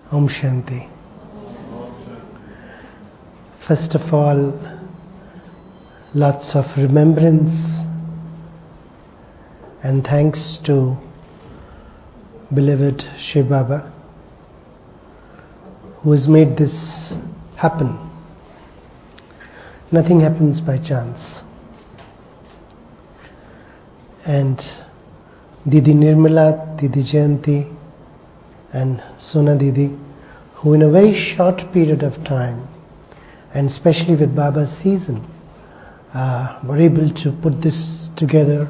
Om Shanti. First of all, lots of remembrance and thanks to beloved Shiv Baba who has made this happen. Nothing happens by chance. And Didi Nirmala, Didi Jayanti and Sona Didi, who in a very short period of time, and especially with Baba's season, were able to put this together,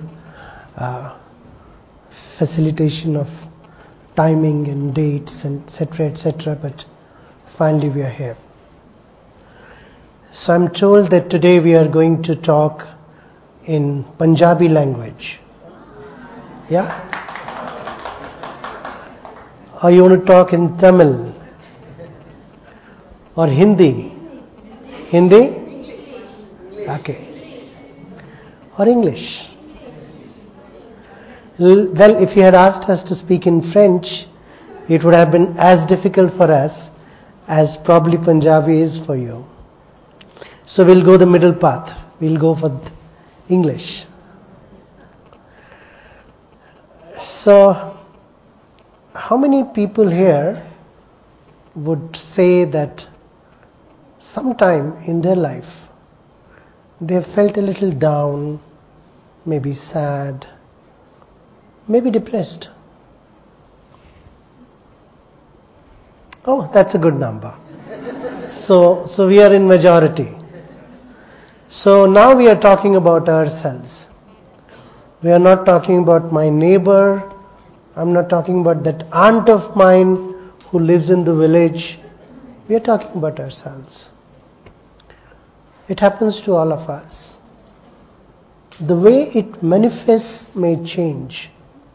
facilitation of timing and dates and etc., but finally we are here. So I'm told that today we are going to talk in Punjabi language. Yeah? Or you want to talk in Tamil? Or Hindi? Hindi? Okay. Or English? Well, if you had asked us to speak in French, it would have been as difficult for us as probably Punjabi is for you. So we'll go the middle path. We'll go for English. So, how many people here would say that sometime in their life they have felt a little down, maybe sad, maybe depressed? Oh, that's a good number. So we are in majority. So now we are talking about ourselves. We are not talking about my neighbor. I'm not talking about that aunt of mine who lives in the village. We are talking about ourselves. It happens to all of us. The way it manifests may change.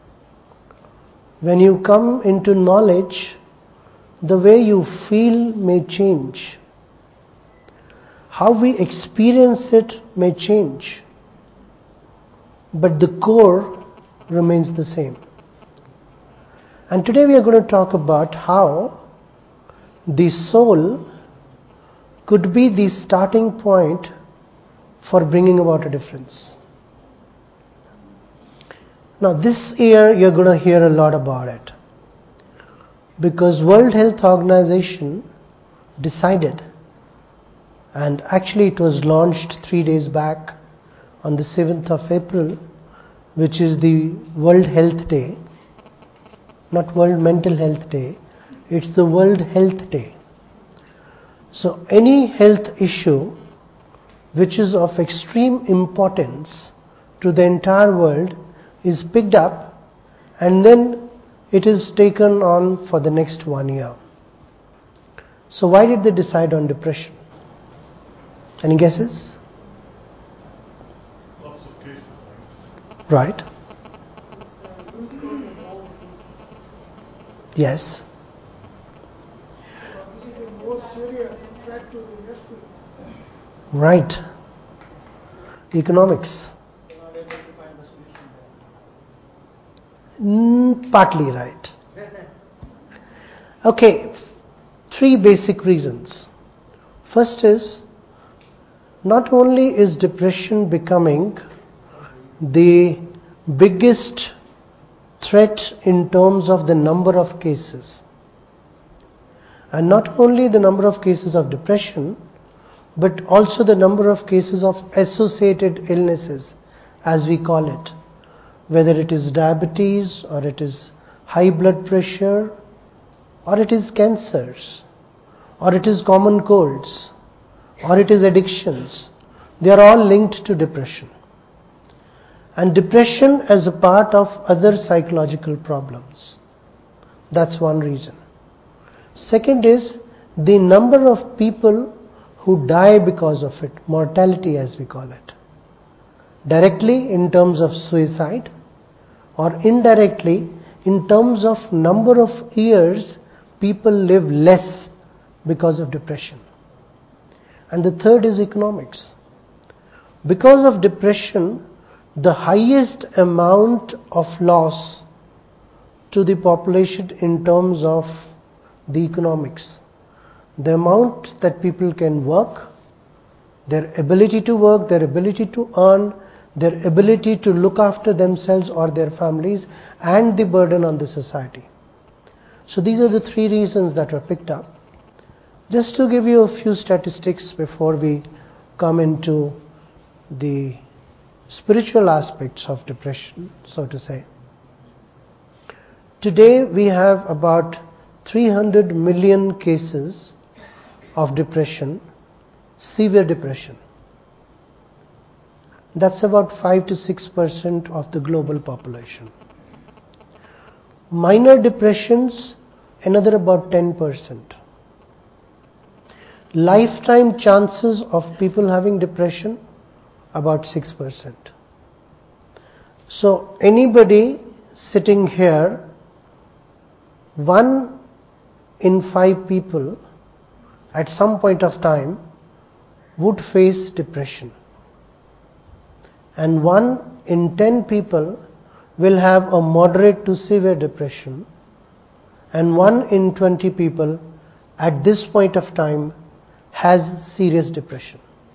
When you come into knowledge, the way you feel may change. How we experience it may change. But the core remains the same. And today we are going to talk about how the soul could be the starting point for bringing about a difference. Now this year you're going to hear a lot about it. Because World Health Organization decided, and actually it was launched 3 days back on the 7th of April, which is the World Health Day, not World Mental Health Day, it's the World Health Day. So any health issue which is of extreme importance to the entire world is picked up and then it is taken on for the next 1 year. So why did they decide on depression? Any guesses? Lots of cases like this. Right. Yes. Right. Economics. Partly right. Okay. 3 basic reasons. First is, not only is depression becoming the biggest threat in terms of the number of cases, and not only the number of cases of depression, but also the number of cases of associated illnesses, as we call it, whether it is diabetes or it is high blood pressure or it is cancers or it is common colds or it is addictions. They are all linked to depression. And depression as a part of other psychological problems. That's one reason. Second is the number of people who die because of it, mortality as we call it. Directly in terms of suicide or indirectly in terms of number of years people live less because of depression. And the third is economics. Because of depression, the highest amount of loss to the population in terms of the economics. The amount that people can work, their ability to work, their ability to earn, their ability to look after themselves or their families, and the burden on the society. So these are the three reasons that were picked up. Just to give you a few statistics before we come into the spiritual aspects of depression, so to say. Today we have about 300 million cases of depression, severe depression. That's about 5 to 6% of the global population. Minor depressions, another about 10%. Lifetime chances of people having depression, about 6%. So anybody sitting here, 1 in 5 people at some point of time would face depression. And 1 in 10 people will have a moderate to severe depression, and 1 in 20 people at this point of time has serious depression.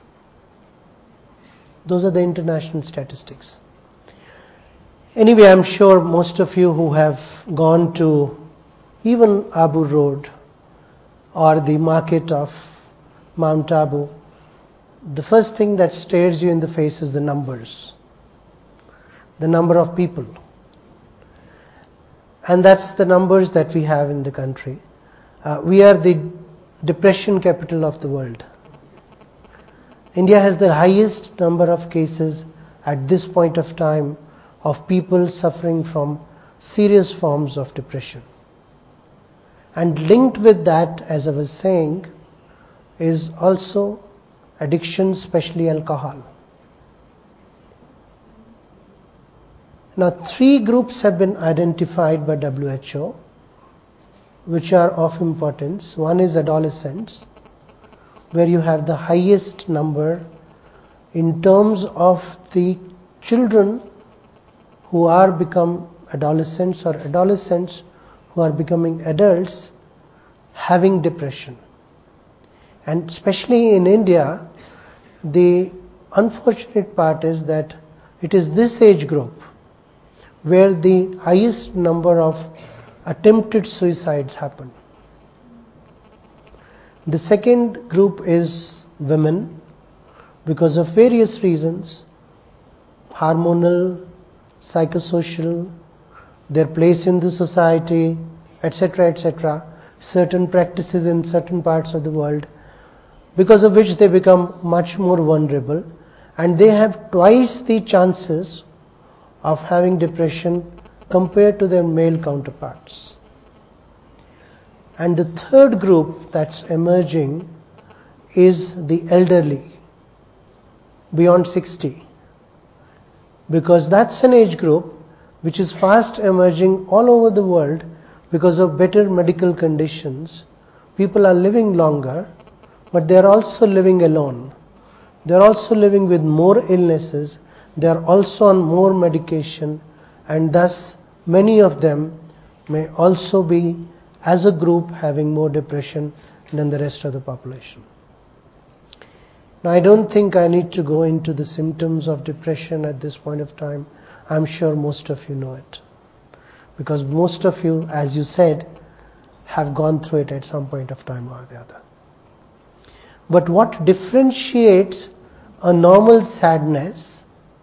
Those are the international statistics. Anyway, I'm sure most of you who have gone to even Abu Road or the market of Mount Abu, the first thing that stares you in the face is the numbers. The number of people. And that's the numbers that we have in the country. We are the depression capital of the world. India has the highest number of cases at this point of time of people suffering from serious forms of depression. And linked with that, as I was saying, is also addiction, especially alcohol. Now, 3 groups have been identified by WHO, which are of importance. One is adolescents, where you have the highest number in terms of the children who are become adolescents or adolescents who are becoming adults having depression. And especially in India, the unfortunate part is that it is this age group where the highest number of attempted suicides happen. The second group is women, because of various reasons, hormonal, psychosocial, their place in the society, etc., etc., certain practices in certain parts of the world, because of which they become much more vulnerable, and they have twice the chances of having depression compared to their male counterparts. And the third group that's emerging is the elderly, beyond 60, because that's an age group which is fast emerging all over the world because of better medical conditions. People are living longer, but they are also living alone. They are also living with more illnesses. They are also on more medication, and thus many of them may also be, as a group, having more depression than the rest of the population. Now, I don't think I need to go into the symptoms of depression at this point of time. I'm sure most of you know it, because most of you, as you said, have gone through it at some point of time or the other. But what differentiates a normal sadness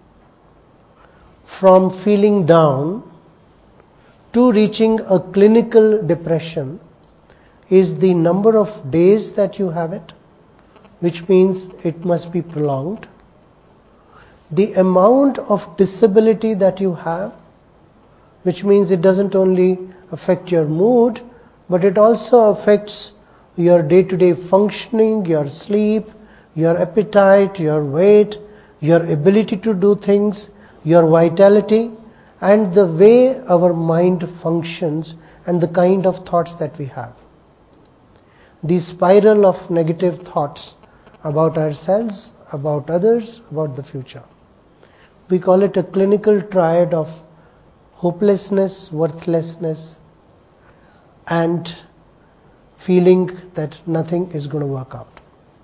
from feeling down to reaching a clinical depression is the number of days that you have it, which means it must be prolonged. The amount of disability that you have, which means it doesn't only affect your mood, but it also affects your day-to-day functioning, your sleep, your appetite, your weight, your ability to do things, your vitality, and the way our mind functions and the kind of thoughts that we have. The spiral of negative thoughts about ourselves, about others, about the future. We call it a clinical triad of hopelessness, worthlessness, and feeling that nothing is going to work out.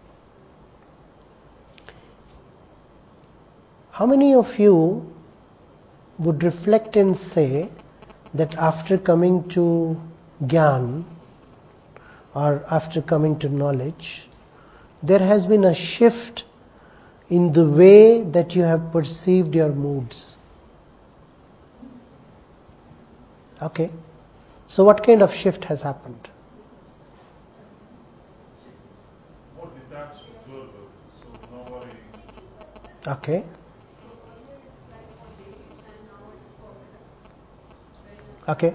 How many of you would reflect and say that after coming to Gyan or after coming to knowledge, there has been a shift in the way that you have perceived your moods? Okay. So what kind of shift has happened? More detached observer, so no worry. Okay. Okay.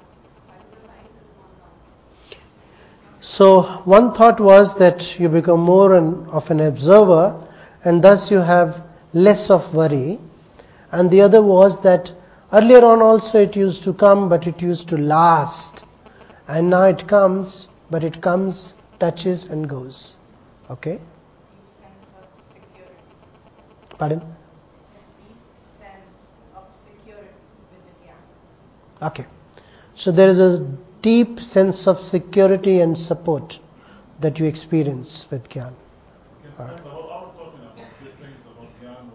So one thought was that you become more of an observer and thus you have less of worry. And the other was that earlier on also it used to come but it used to last. And now it comes, but it comes, touches and goes. Okay? Sense of security. Pardon? Deep sense of security within Gyan. Okay. So there is a deep sense of security and support that you experience with Gyan. We can spend the whole hour talking about good things about Gyan,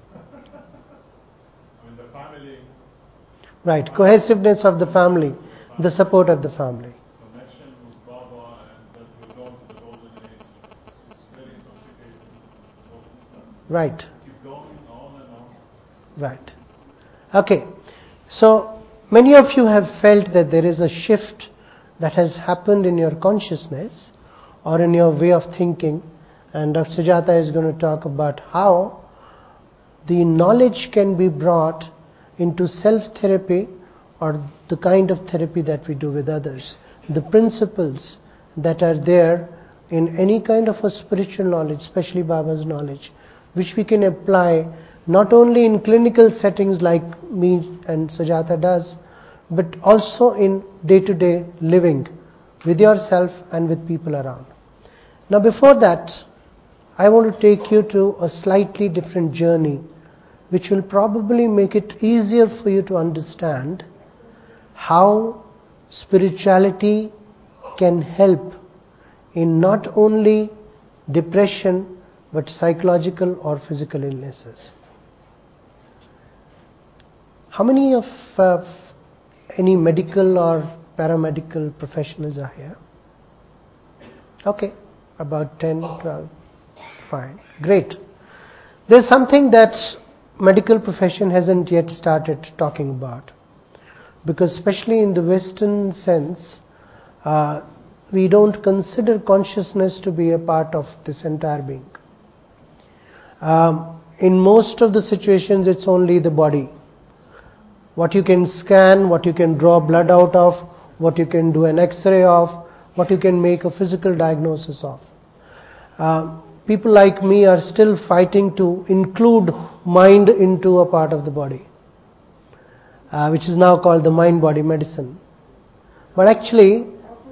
I mean, the family. Right. Cohesiveness of the family, the support of the family. Connection with Baba and that we're going to the golden age. It's very intoxicating. So Right. keep going on and on. Right. Okay. So many of you have felt that there is a shift that has happened in your consciousness or in your way of thinking, and Dr. Sujata is going to talk about how the knowledge can be brought into self-therapy or the kind of therapy that we do with others. The principles that are there in any kind of a spiritual knowledge, especially Baba's knowledge, which we can apply not only in clinical settings like me and Sujata does, but also in day-to-day living with yourself and with people around. Now before that, I want to take you to a slightly different journey which will probably make it easier for you to understand how spirituality can help in not only depression but psychological or physical illnesses. How many of any medical or paramedical professionals are here? Okay, about 10, 12. Fine, great. There's something that medical profession hasn't yet started talking about, because especially in the Western sense, we don't consider consciousness to be a part of this entire being. In most of the situations, it's only the body. What you can scan, what you can draw blood out of, what you can do an X-ray of, what you can make a physical diagnosis of. People like me are still fighting to include mind into a part of the body, which is now called the mind-body medicine. But actually,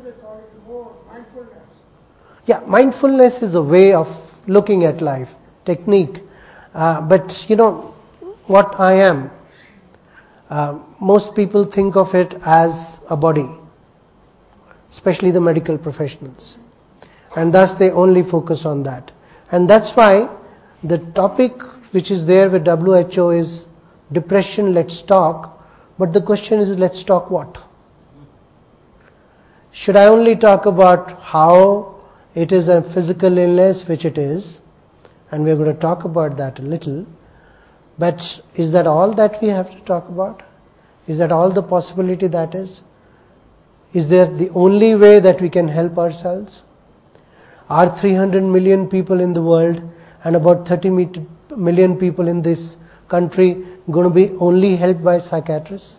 mindfulness is a way of looking at life, technique. But you know what I am. Most people think of it as a body, especially the medical professionals, and thus they only focus on that. And that's why the topic which is there with WHO is depression, let's talk. But the question is, let's talk what? Should I only talk about how it is a physical illness, which it is, and we're going to talk about that a little, but is that all that we have to talk about? Is that all the possibility that is? Is there the only way that we can help ourselves? Are 300 million people in the world and about 30 million people in this country going to be only helped by psychiatrists?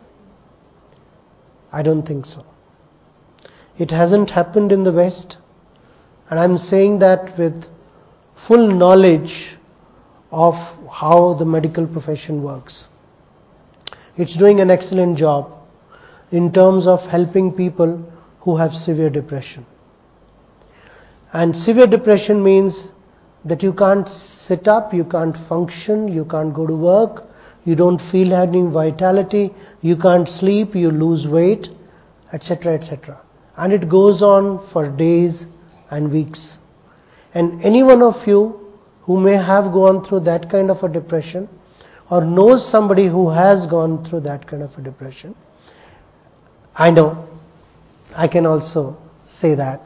I don't think so. It hasn't happened in the West, and I'm saying that with full knowledge of how the medical profession works. It's doing an excellent job in terms of helping people who have severe depression. And severe depression means that you can't sit up, you can't function, you can't go to work, you don't feel any vitality, you can't sleep, you lose weight, etc., etc. and it goes on for days and weeks. And any one of you who may have gone through that kind of a depression, or knows somebody who has gone through that kind of a depression, I know, I can also say that,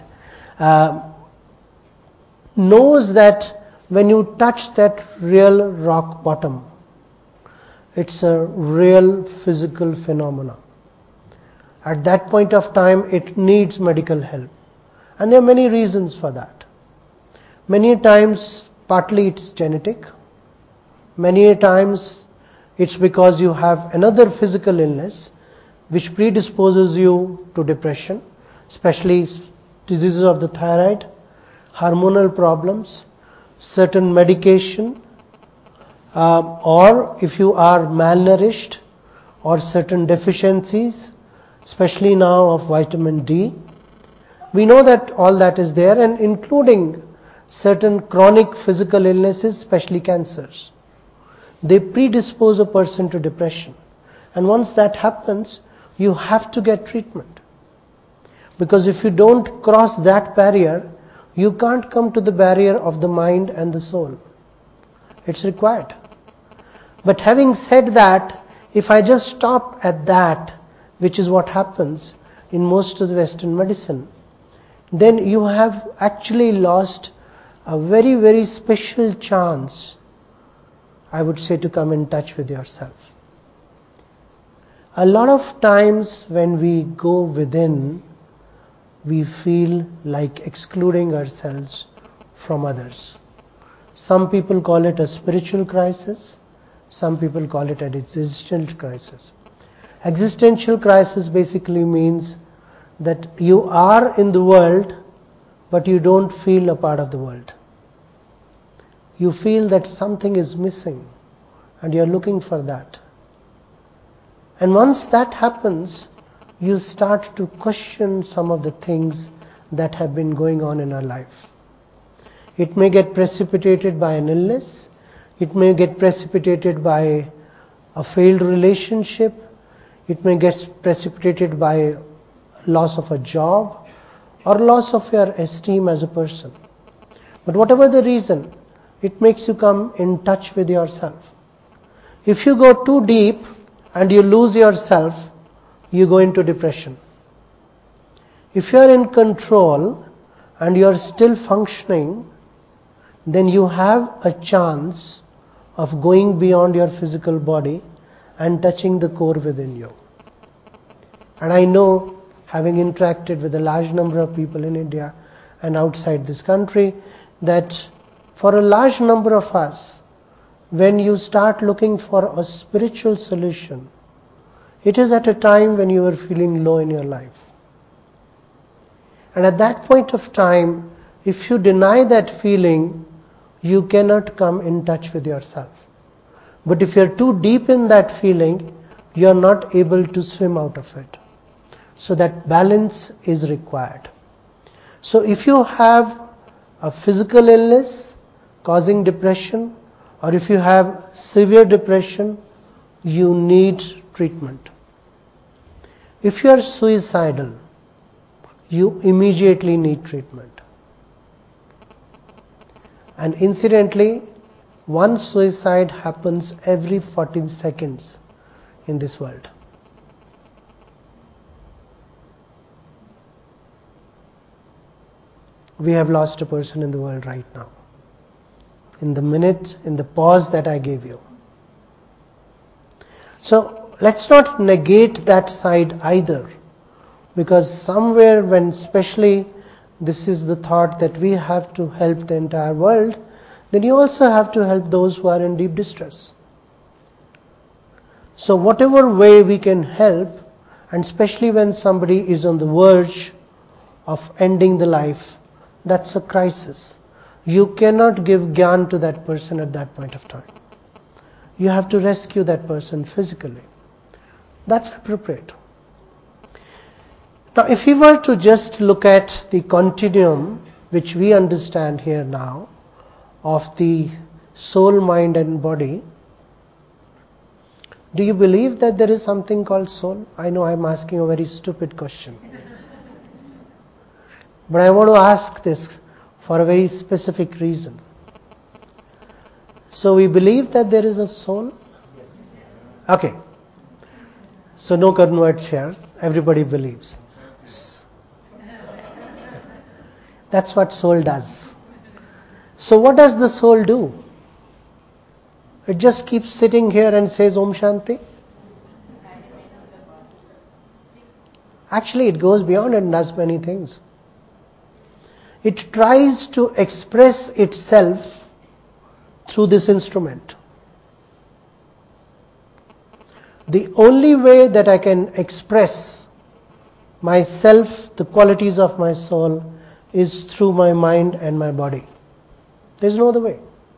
knows that when you touch that real rock bottom, it's a real physical phenomena. At that point of time, it needs medical help. And there are many reasons for that. Many times, partly it's genetic. Many times, it's because you have another physical illness which predisposes you to depression, especially diseases of the thyroid, hormonal problems, certain medication, or if you are malnourished, or certain deficiencies, especially now of vitamin D. We know that all that is there, and including certain chronic physical illnesses, especially cancers. They predispose a person to depression. And once that happens, you have to get treatment. Because if you don't cross that barrier, you can't come to the barrier of the mind and the soul. It's required. But having said that, if I just stop at that, which is what happens in most of the Western medicine, then you have actually lost a very, very special chance, I would say, to come in touch with yourself. A lot of times when we go within, we feel like excluding ourselves from others. Some people call it a spiritual crisis. Some people call it an existential crisis. Existential crisis basically means that you are in the world, but you don't feel a part of the world. You feel that something is missing, and you're looking for that. And once that happens, you start to question some of the things that have been going on in our life. It may get precipitated by an illness. It may get precipitated by a failed relationship. It may get precipitated by loss of a job or loss of your esteem as a person. But whatever the reason, it makes you come in touch with yourself. If you go too deep and you lose yourself, you go into depression. If you are in control and you are still functioning, then you have a chance of going beyond your physical body and touching the core within you. And I know, having interacted with a large number of people in India and outside this country, that for a large number of us, when you start looking for a spiritual solution, it is at a time when you are feeling low in your life. And at that point of time, if you deny that feeling, you cannot come in touch with yourself. But if you are too deep in that feeling, you are not able to swim out of it. So that balance is required. So if you have a physical illness causing depression, or if you have severe depression, you need treatment. If you are suicidal, you immediately need treatment. And incidentally, one suicide happens every 14 seconds in this world. We have lost a person in the world right now. In the minute, in the pause that I gave you. So let's not negate that side either. Because somewhere when especially this is the thought that we have to help the entire world, then you also have to help those who are in deep distress. So whatever way we can help, and especially when somebody is on the verge of ending the life, that's a crisis. You cannot give gyan to that person at that point of time. You have to rescue that person physically. That's appropriate. Now, if we were to just look at the continuum, which we understand here now, of the soul, mind and body, do you believe that there is something called soul? I know I'm asking a very stupid question. But I want to ask this for a very specific reason. So we believe that there is a soul? Okay. So no converts here. Everybody believes. That's what soul does. So what does the soul do? It just keeps sitting here and says Om Shanti? Actually, it goes beyond and does many things. It tries to express itself through this instrument. The only way that I can express myself, the qualities of my soul, is through my mind and my body. There's no other way.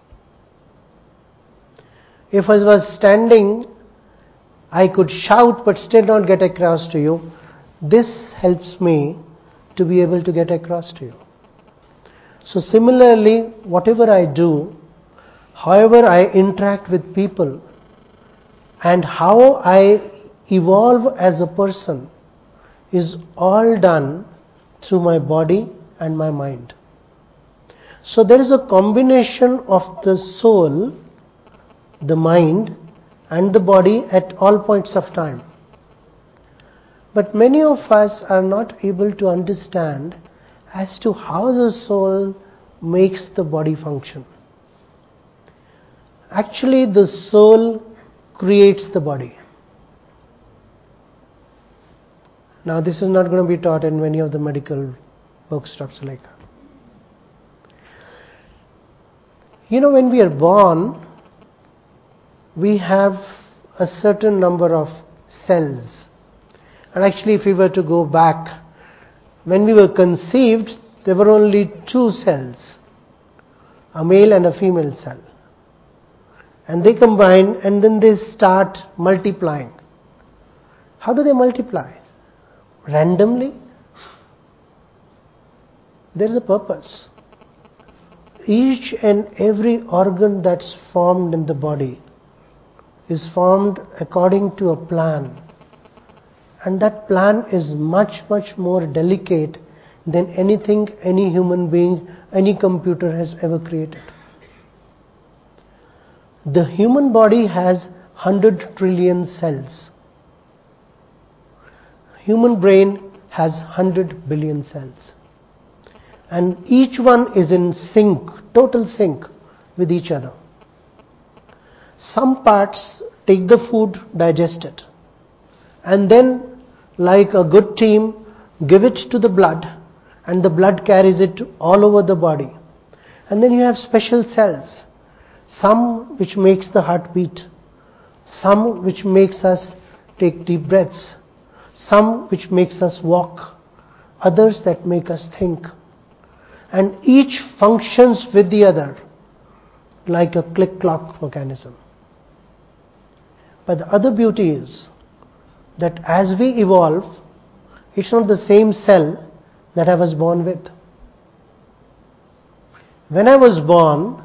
If I was standing, I could shout but still not get across to you. This helps me to be able to get across to you. So similarly, whatever I do, however I interact with people, and how I evolve as a person is all done through my body and my mind. So there is a combination of the soul, the mind, and the body at all points of time. But many of us are not able to understand as to how the soul makes the body function. Actually, the soul creates the body. Now, this is not going to be taught in many of the medical books, stuff like that. You know, when we are born, we have a certain number of cells. And actually, if we were to go back, when we were conceived, there were only two cells, a male and a female cell. And they combine and then they start multiplying. How do they multiply? Randomly? There is a purpose. Each and every organ that's formed in the body is formed according to a plan. And that plan is much, much more delicate than anything any human being, any computer has ever created. The human body has 100 trillion cells. Human brain has 100 billion cells. And each one is in sync, total sync with each other. Some parts take the food, digest it, and then, like a good team, give it to the blood, and the blood carries it all over the body. And then you have special cells, some which makes the heart beat, some which makes us take deep breaths, some which makes us walk, others that make us think. And each functions with the other like a click-clock mechanism. But the other beauty is that as we evolve, it's not the same cell that I was born with. When I was born,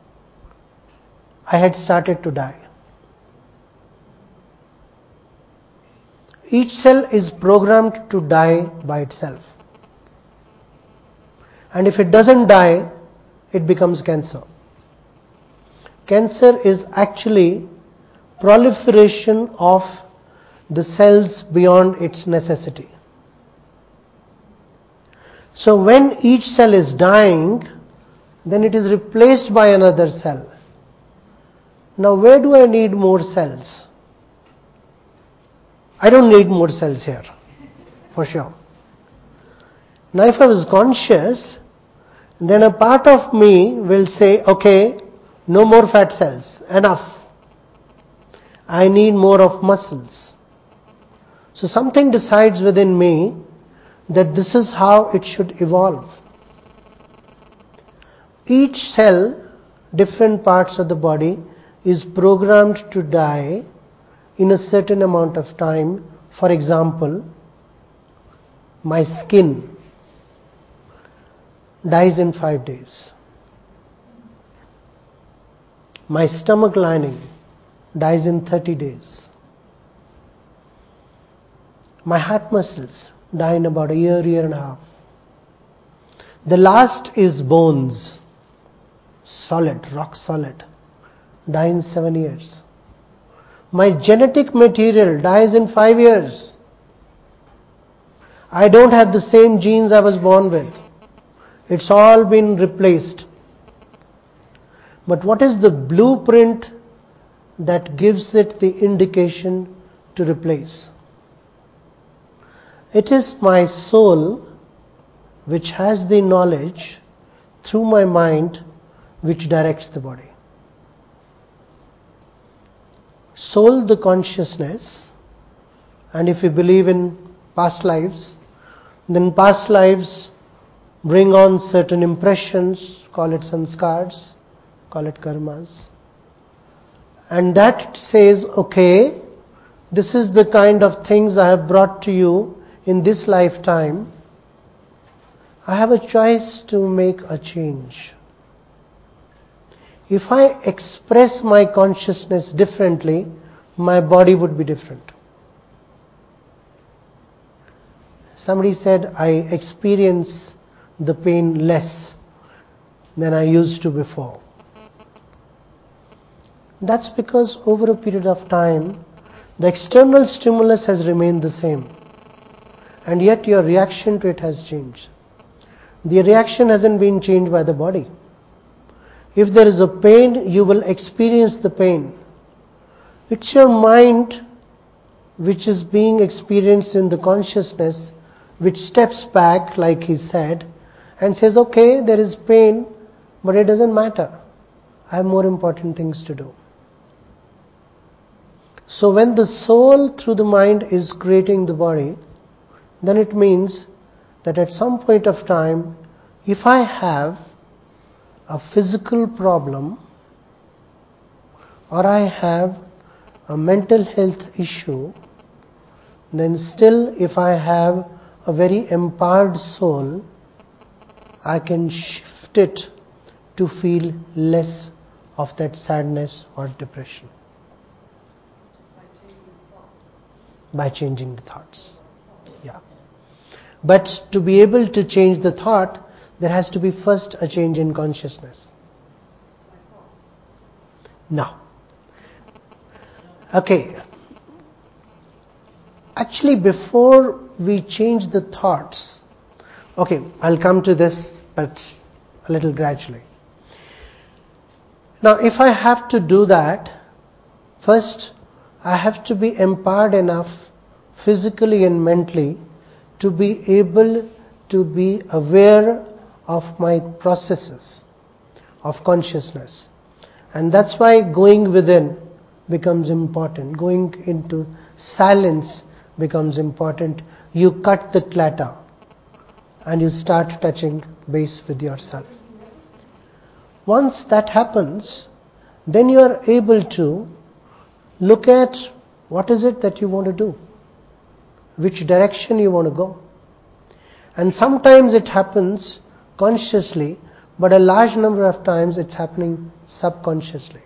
I had started to die. Each cell is programmed to die by itself. And if it doesn't die, it becomes cancer. Cancer is actually proliferation of the cells beyond its necessity. So when each cell is dying, then it is replaced by another cell. Now where do I need more cells? I don't need more cells here, for sure. Now if I was conscious, then a part of me will say, okay, no more fat cells, enough. I need more of muscles. So something decides within me that this is how it should evolve. Each cell, different parts of the body, is programmed to die in a certain amount of time. For example, my skin dies in 5 days. My stomach lining dies in 30 days. My heart muscles die in about a year and a half. The last is bones. Solid, rock solid. Die in 7 years. My genetic material dies in 5 years. I don't have the same genes I was born with. It's all been replaced. But what is the blueprint that gives it the indication to replace? It is my soul which has the knowledge through my mind which directs the body. Soul, the consciousness, and if we believe in past lives, then past lives bring on certain impressions, call it sanskars, call it karmas. And that says, okay, this is the kind of things I have brought to you in this lifetime. I have a choice to make a change. If I express my consciousness differently, my body would be different. Somebody said, I experience the pain less than I used to before. That's because over a period of time, the external stimulus has remained the same. And yet your reaction to it has changed. The reaction hasn't been changed by the body. If there is a pain, you will experience the pain. It's your mind which is being experienced in the consciousness, which steps back, like he said, and says, okay, there is pain, but it doesn't matter. I have more important things to do. So when the soul through the mind is creating the body, then it means that at some point of time, if I have a physical problem or I have a mental health issue, then still if I have a very empowered soul, I can shift it to feel less of that sadness or depression. By changing the thoughts. Yeah. But to be able to change the thought, there has to be first a change in consciousness. Now, okay. Actually, before we change the thoughts, okay, I'll come to this, but a little gradually. Now, if I have to do that, first I have to be empowered enough physically and mentally to be able to be aware of my processes of consciousness. And that's why going within becomes important. Going into silence becomes important. You cut the clatter and you start touching base with yourself. Once that happens, then you are able to look at what is it that you want to do, which direction you want to go. And sometimes it happens consciously, but a large number of times it's happening subconsciously.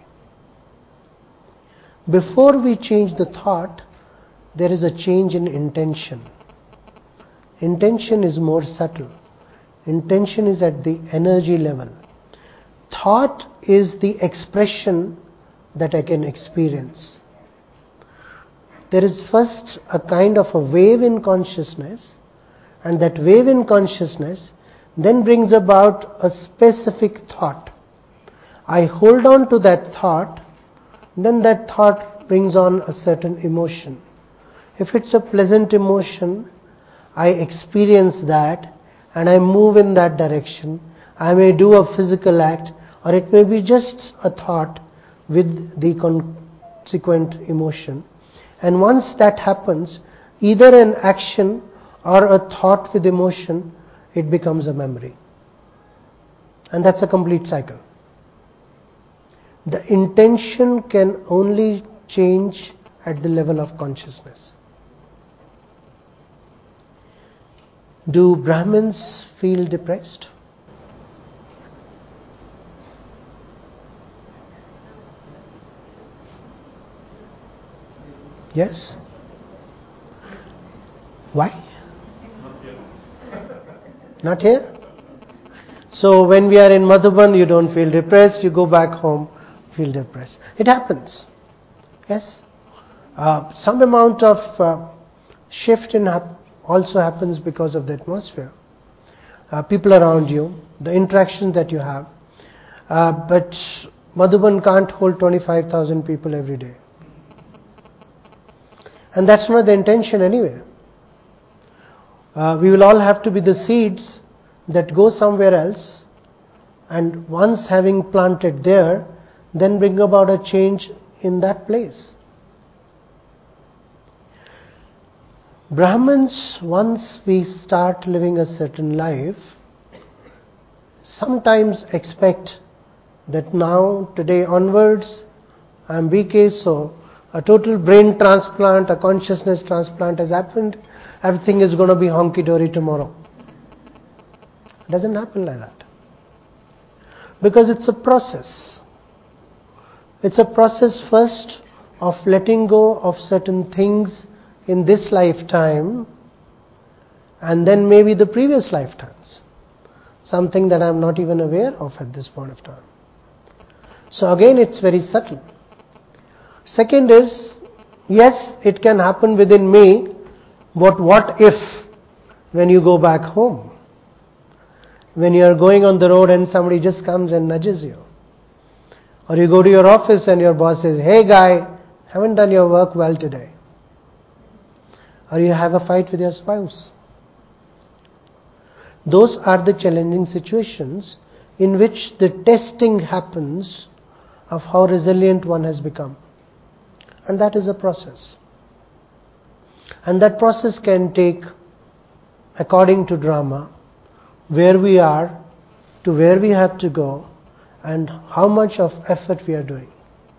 Before we change the thought, there is a change in intention. Intention is more subtle. Intention is at the energy level. Thought is the expression that I can experience. There is first a kind of a wave in consciousness, and that wave in consciousness then brings about a specific thought. I hold on to that thought, then that thought brings on a certain emotion. If it's a pleasant emotion, I experience that and I move in that direction. I may do a physical act, or it may be just a thought with the consequent emotion. And once that happens, either an action or a thought with emotion, it becomes a memory. And that's a complete cycle. The intention can only change at the level of consciousness. Do Brahmins feel depressed? Yes? Why? Not here? So when we are in Madhuban, you don't feel depressed, you go back home, feel depressed. It happens. Yes. Some amount of shift also happens because of the atmosphere. People around you, the interaction that you have. But Madhuban can't hold 25,000 people every day. And that's not the intention anyway. We will all have to be the seeds that go somewhere else, and once having planted there, then bring about a change in that place. Brahmins, once we start living a certain life, sometimes expect that now, today onwards, I am BK, so a total brain transplant, a consciousness transplant has happened, everything is going to be honky-dory tomorrow. It doesn't happen like that. Because it's a process. It's a process first of letting go of certain things in this lifetime, and then maybe the previous lifetimes. Something that I'm not even aware of at this point of time. So again, it's very subtle. Second is, yes, it can happen within me, but what if when you go back home? When you are going on the road and somebody just comes and nudges you. Or you go to your office and your boss says, "Hey guy, haven't done your work well today." Or you have a fight with your spouse. Those are the challenging situations in which the testing happens of how resilient one has become. And that is a process. And that process can take, according to drama, where we are to where we have to go and how much of effort we are doing.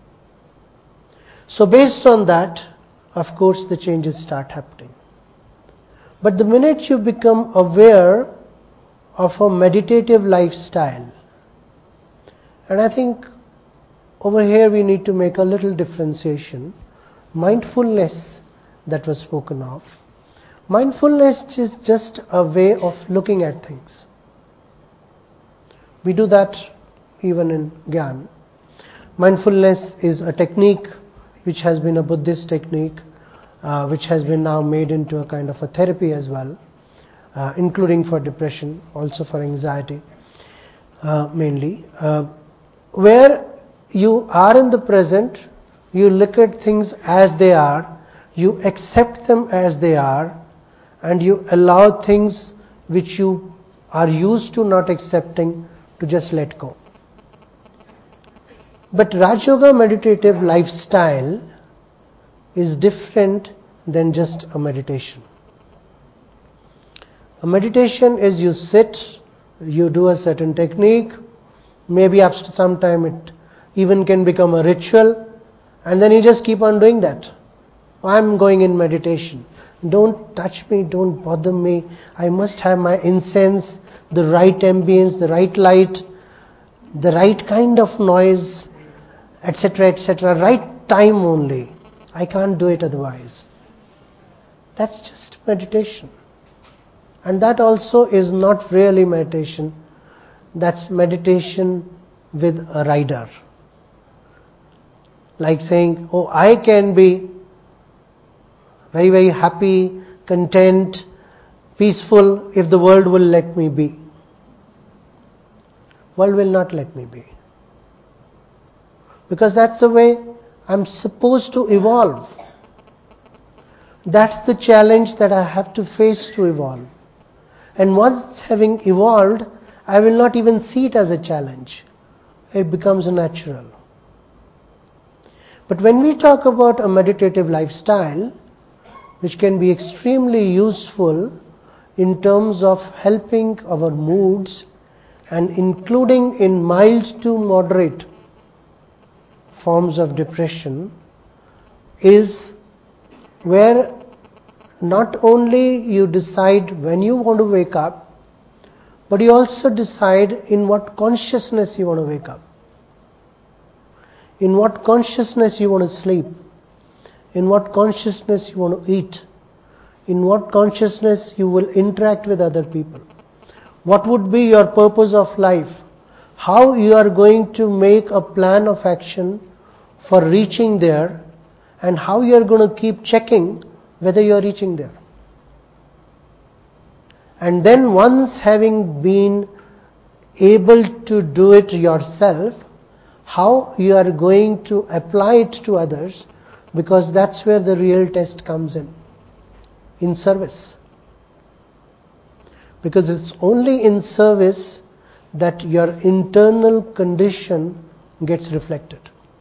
So based on that, of course, the changes start happening. But the minute you become aware of a meditative lifestyle, and I think over here we need to make a little differentiation. Mindfulness that was spoken of. Mindfulness is just a way of looking at things. We do that even in Gyan. Mindfulness is a technique which has been a Buddhist technique, which has been now made into a kind of a therapy as well, including for depression, also for anxiety, mainly, where you are in the present, you look at things as they are, you accept them as they are, and you allow things which you are used to not accepting to just let go. But Raj Yoga meditative lifestyle is different than just a meditation. A meditation is you sit, you do a certain technique, maybe after some time it even can become a ritual, and then you just keep on doing that. I'm going in meditation. Don't touch me, don't bother me. I must have my incense, the right ambience, the right light, the right kind of noise, etc., etc., right time only. I can't do it otherwise. That's just meditation. And that also is not really meditation. That's meditation with a rider. Like saying, oh, I can be very, very happy, content, peaceful if the world will let me be. World will not let me be. Because that's the way I'm supposed to evolve. That's the challenge that I have to face to evolve. And once having evolved, I will not even see it as a challenge. It becomes natural. But when we talk about a meditative lifestyle, which can be extremely useful in terms of helping our moods and including in mild to moderate forms of depression, is where not only you decide when you want to wake up, but you also decide in what consciousness you want to wake up, in what consciousness you want to sleep, in what consciousness you want to eat, in what consciousness you will interact with other people. What would be your purpose of life? How you are going to make a plan of action for reaching there, and how you are going to keep checking whether you are reaching there. And then once having been able to do it yourself, how you are going to apply it to others, because that's where the real test comes in service. Because it's only in service that your internal condition gets reflected.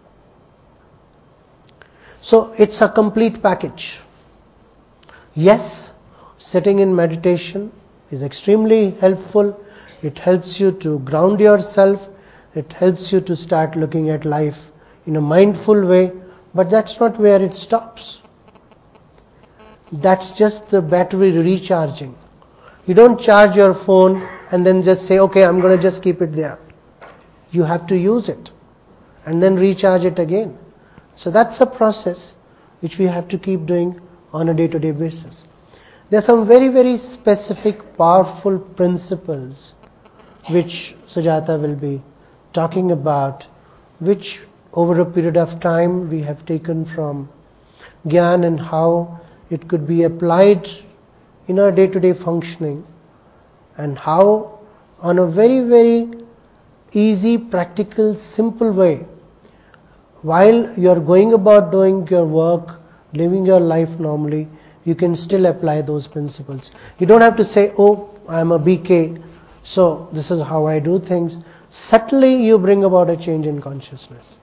So it's a complete package. Yes, sitting in meditation is extremely helpful. It helps you to ground yourself. It helps you to start looking at life in a mindful way. But that's not where it stops. That's just the battery recharging. You don't charge your phone and then just say, okay, I'm going to just keep it there. You have to use it and then recharge it again. So that's a process which we have to keep doing on a day-to-day basis. There are some very, very specific, powerful principles which Sujata will be talking about, which over a period of time we have taken from Gyan and how it could be applied in our day-to-day functioning, and how on a very, very easy, practical, simple way, while you are going about doing your work, living your life normally, you can still apply those principles. You don't have to say, oh, I am a BK, so this is how I do things. Subtly you bring about a change in consciousness.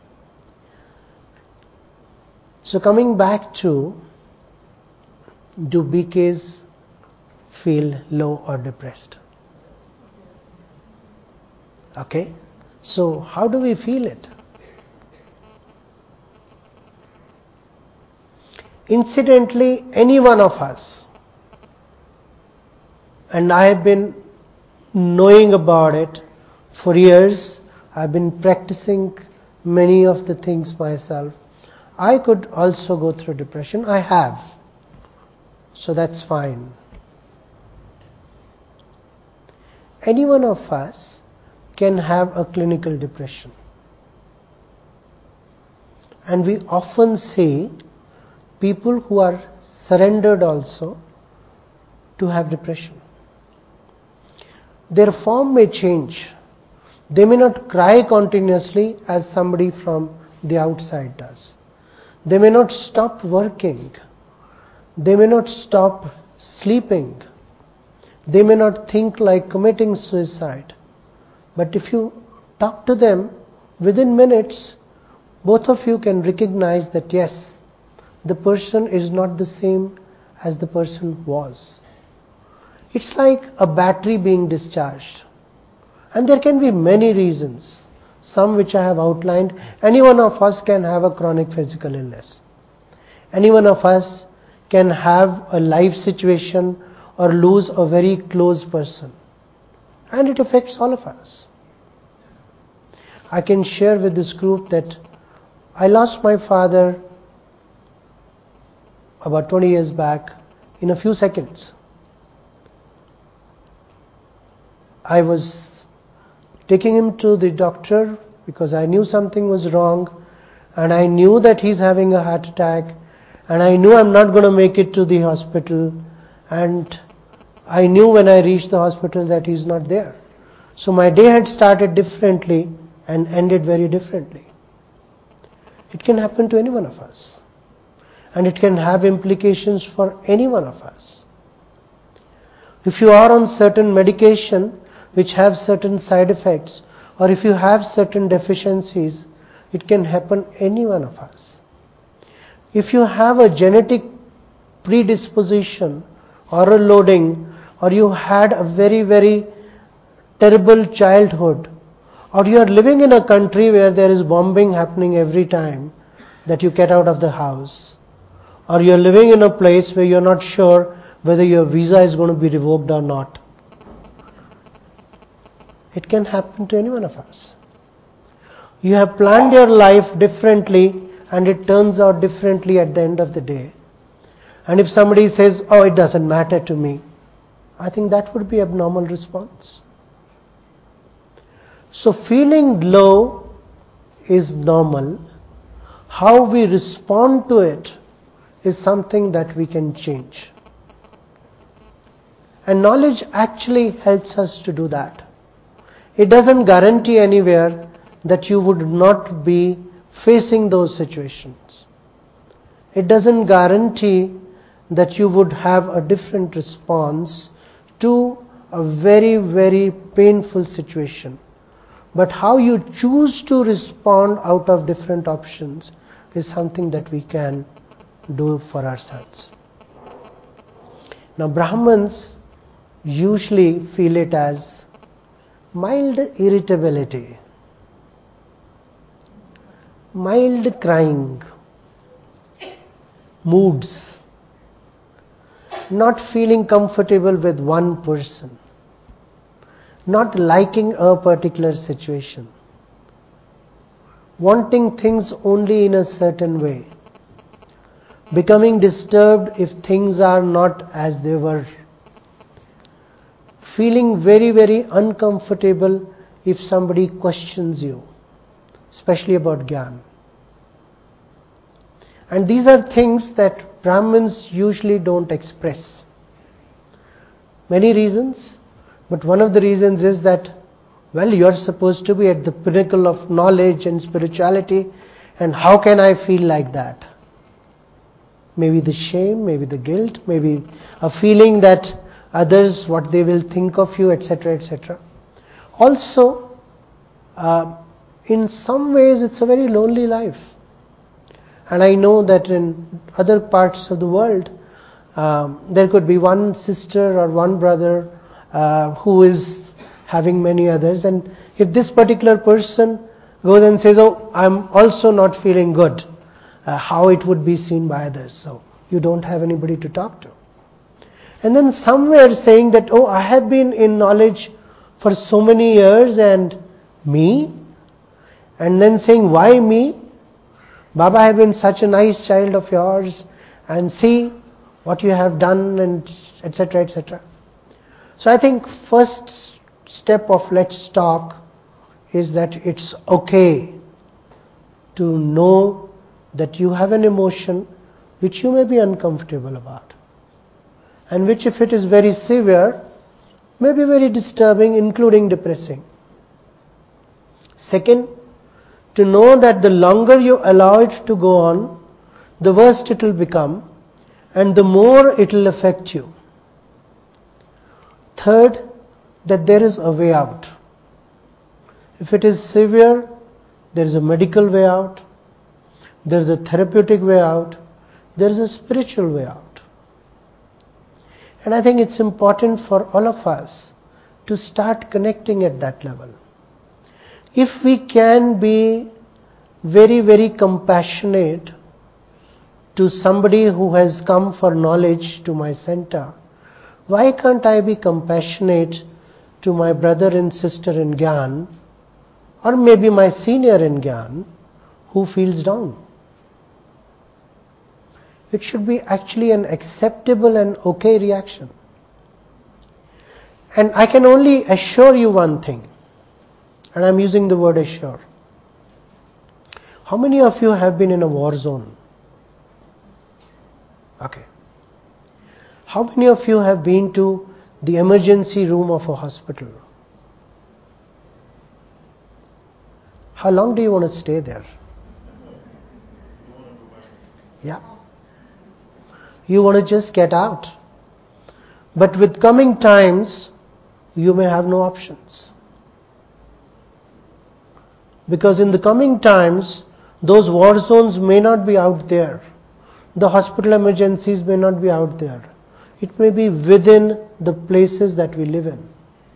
So coming back to, do BKs feel low or depressed? Okay, so how do we feel it? Incidentally, any one of us, and I have been knowing about it for years, I've been practicing many of the things myself. I could also go through depression. I have. So that's fine. Any one of us can have a clinical depression. And we often see people who are surrendered also to have depression. Their form may change. They may not cry continuously as somebody from the outside does. They may not stop working. They may not stop sleeping. They may not think like committing suicide. But if you talk to them, within minutes, both of you can recognize that yes, the person is not the same as the person was. It's like a battery being discharged. And there can be many reasons, some which I have outlined. Any one of us can have a chronic physical illness. Any one of us can have a life situation or lose a very close person. And it affects all of us. I can share with this group that I lost my father about 20 years back in a few seconds. I was taking him to the doctor because I knew something was wrong, and I knew that he's having a heart attack, and I knew I'm not going to make it to the hospital, and I knew when I reached the hospital that he's not there. So my day had started differently and ended very differently. It can happen to any one of us, and it can have implications for any one of us. If you are on certain medication which have certain side effects, or if you have certain deficiencies, it can happen any one of us. If you have a genetic predisposition or a loading, or you had a very, very terrible childhood, or you are living in a country where there is bombing happening every time that you get out of the house, or you are living in a place where you are not sure whether your visa is going to be revoked or not, it can happen to any one of us. You have planned your life differently and it turns out differently at the end of the day. And if somebody says, oh, it doesn't matter to me, I think that would be abnormal response. So feeling low is normal. How we respond to it is something that we can change. And knowledge actually helps us to do that. It doesn't guarantee anywhere that you would not be facing those situations. It doesn't guarantee that you would have a different response to a very, very painful situation. But how you choose to respond out of different options is something that we can do for ourselves. Now, Brahmins usually feel it as mild irritability, mild crying, moods, not feeling comfortable with one person, not liking a particular situation, wanting things only in a certain way, becoming disturbed if things are not as they were, feeling very, very uncomfortable if somebody questions you, especially about Gyan. And these are things that Brahmins usually don't express. Many reasons, but one of the reasons is that, well, you're supposed to be at the pinnacle of knowledge and spirituality, and how can I feel like that? Maybe the shame, maybe the guilt, maybe a feeling that others, what they will think of you, etc., etc. Also, in some ways, it's a very lonely life. And I know that in other parts of the world, there could be one sister or one brother who is having many others. And if this particular person goes and says, oh, I'm also not feeling good, how it would be seen by others. So you don't have anybody to talk to. And then somewhere saying that, oh, I have been in knowledge for so many years and me? And then saying, why me? Baba, I have been such a nice child of yours, and see what you have done, and etc., etc. So I think first step of let's talk is that it's okay to know that you have an emotion which you may be uncomfortable about, and which, if it is very severe, may be very disturbing, including depressing. Second, to know that the longer you allow it to go on, the worse it will become, and the more it will affect you. Third, that there is a way out. If it is severe, there is a medical way out, there is a therapeutic way out, there is a spiritual way out. And I think it's important for all of us to start connecting at that level. If we can be very, very compassionate to somebody who has come for knowledge to my center, why can't I be compassionate to my brother and sister in Gyan, or maybe my senior in Gyan, who feels down? It should be actually an acceptable and okay reaction. And I can only assure you one thing, and I'm using the word assure. How many of you have been in a war zone? Okay. How many of you have been to the emergency room of a hospital? How long do you want to stay there? Yeah. You want to just get out. But with coming times, you may have no options. Because in the coming times, those war zones may not be out there. The hospital emergencies may not be out there. It may be within the places that we live in.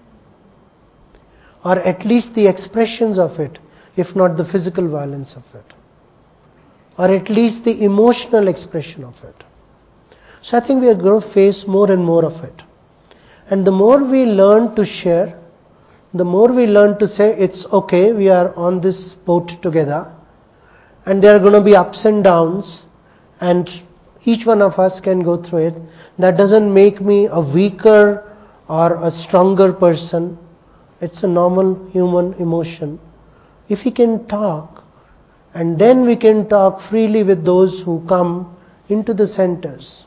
Or at least the expressions of it, if not the physical violence of it. Or at least the emotional expression of it. So I think we are going to face more and more of it. And the more we learn to share, the more we learn to say, it's okay, we are on this boat together, and there are going to be ups and downs, and each one of us can go through it. That doesn't make me a weaker or a stronger person. It's a normal human emotion. If he can talk, and then we can talk freely with those who come into the centers.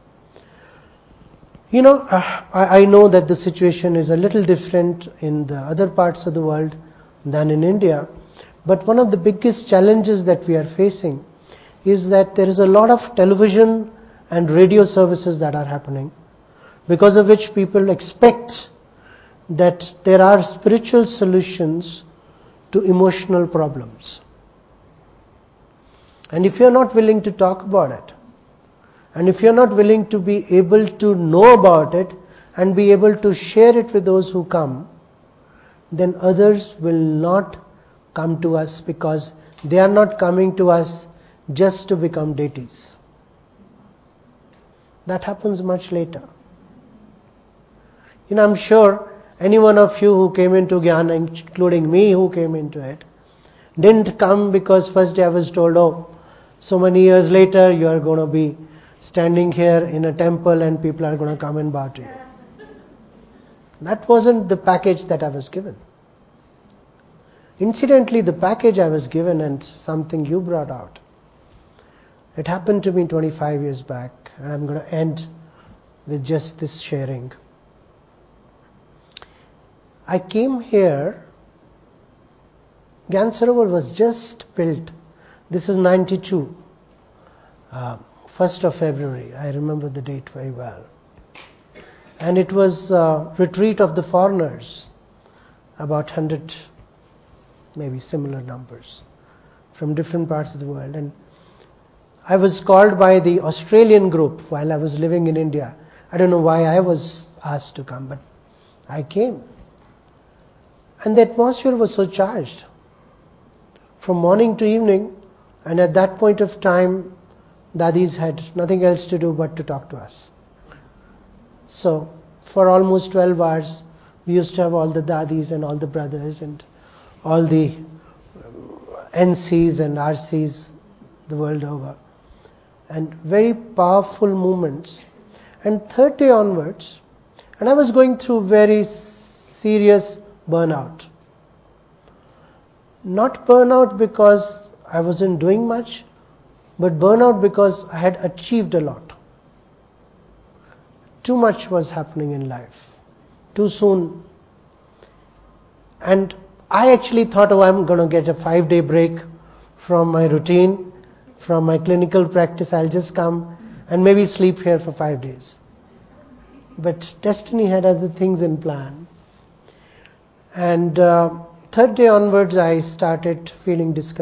I know that the situation is a little different in the other parts of the world than in India, but one of the biggest challenges that we are facing is that there is a lot of television and radio services that are happening, because of which people expect that there are spiritual solutions to emotional problems. And if you're not willing to talk about it, and if you're not willing to be able to know about it and be able to share it with those who come, then others will not come to us, because they are not coming to us just to become deities. That happens much later. I'm sure any one of you who came into Gyan, including me who came into it, didn't come because first day I was told, so many years later you are going to be standing here in a temple and people are going to come and bow to you. That wasn't the package that I was given. Incidentally, the package I was given, and something you brought out, it happened to me 25 years back, and I'm going to end with just this sharing. I came here, Gyan Sarovar was just built. This is 92, 1st of February. I remember the date very well. And it was a retreat of the foreigners, about 100, maybe similar numbers, from different parts of the world. And I was called by the Australian group while I was living in India. I don't know why I was asked to come, but I came. And the atmosphere was so charged, from morning to evening, and at that point of time, Dadis had nothing else to do but to talk to us. So, for almost 12 hours, we used to have all the Dadis and all the brothers and all the NCs and RCs the world over. And very powerful moments. And third day onwards, and I was going through very serious burnout. Not burnout because I wasn't doing much, but burnout because I had achieved a lot. Too much was happening in life, too soon. And I actually thought, I'm going to get a 5-day break from my routine, from my clinical practice. I'll just come and maybe sleep here for 5 days. But destiny had other things in plan. And third day onwards, I started feeling discouraged.